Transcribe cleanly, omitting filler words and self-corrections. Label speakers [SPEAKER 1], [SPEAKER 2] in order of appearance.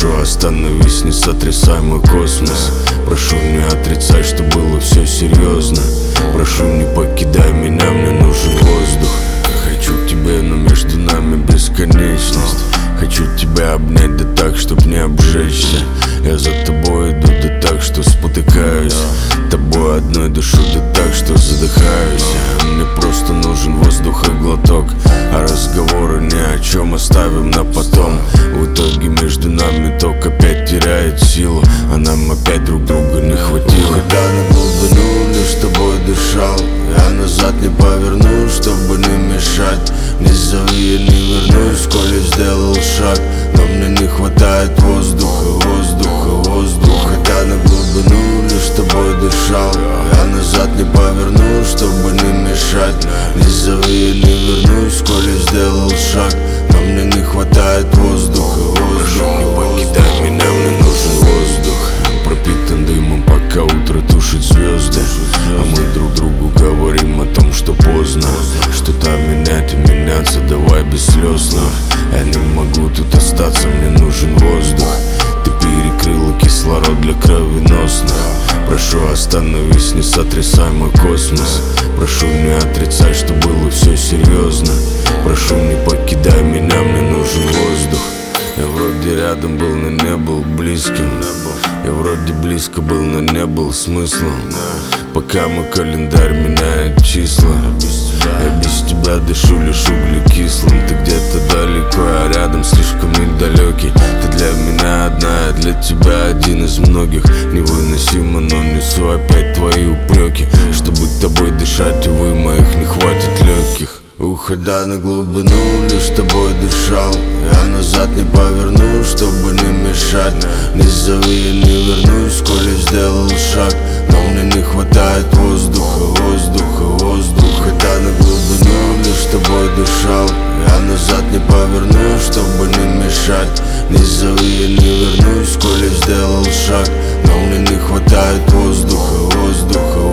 [SPEAKER 1] Прошу, остановись, не сотрясай мой космос. Прошу, не отрицай, что было все серьезно. Прошу, не покидай меня, мне нужен воздух. Хочу к тебе, но между нами бесконечность. Хочу тебя обнять, да так, чтоб не обжечься. Я за тобой иду, да так, что спотыкаюсь. Тобой одной дышу, да так, что задыхаюсь. Мне просто нужен воздух и глоток, а разговоры ни о чем оставим на потом. В итоге между нами ток опять теряет силу, а нам опять друг друга не хватило. Когда на глубину лишь с тобой дышал, я назад не поверну, чтобы не мешать. Не зови, я не вернусь, коли сделал шаг. Но мне не хватает воздуха, воздуха, воздуха. Когда на глубину лишь с тобой дышал, я назад не поверну, чтобы не мешать. Не зови, я не вернусь, коли сделал шаг. Но мне не хватает воздуха, воздуха. Не покидай меня, мне нужен воздух. Пропитан дымом, пока утро тушит звезды. А мы друг другу говорим о том, что поздно. Что-то менять и меняться, давай без слез. Но я не могу тут остаться, мне нужен воздух. Ты перекрыла кислород для кровеносных. Прошу, остановись, не сотрясай мой космос. Прошу, не отрицай, что было все серьезно. Прошу, не покидай меня, мне нужен воздух. Я вроде рядом был, но не был близким. Я вроде близко был, но не был смыслом. Пока мой календарь меняет числа, я без тебя дышу лишь углекислым. Ты где-то далеко, а рядом слишком недалекий. Ты для меня одна, я для тебя один из многих. Невыносимо, но несу опять твои упреки. Чтобы тобой дышать, увы, моих не хватит легких. Уходя на глубину, лишь с тобой дышал. Я назад не поверну, чтобы не мешать. Не зови, я не вернусь, коли сделал шаг. Но мне не хватает воздуха, воздуха, воздуха. Хотя на глубину лишь с тобой дышал. Я назад не поверну, чтобы не мешать. Не зови, я не вернусь, коли сделал шаг. Но мне не хватает воздуха, воздуха,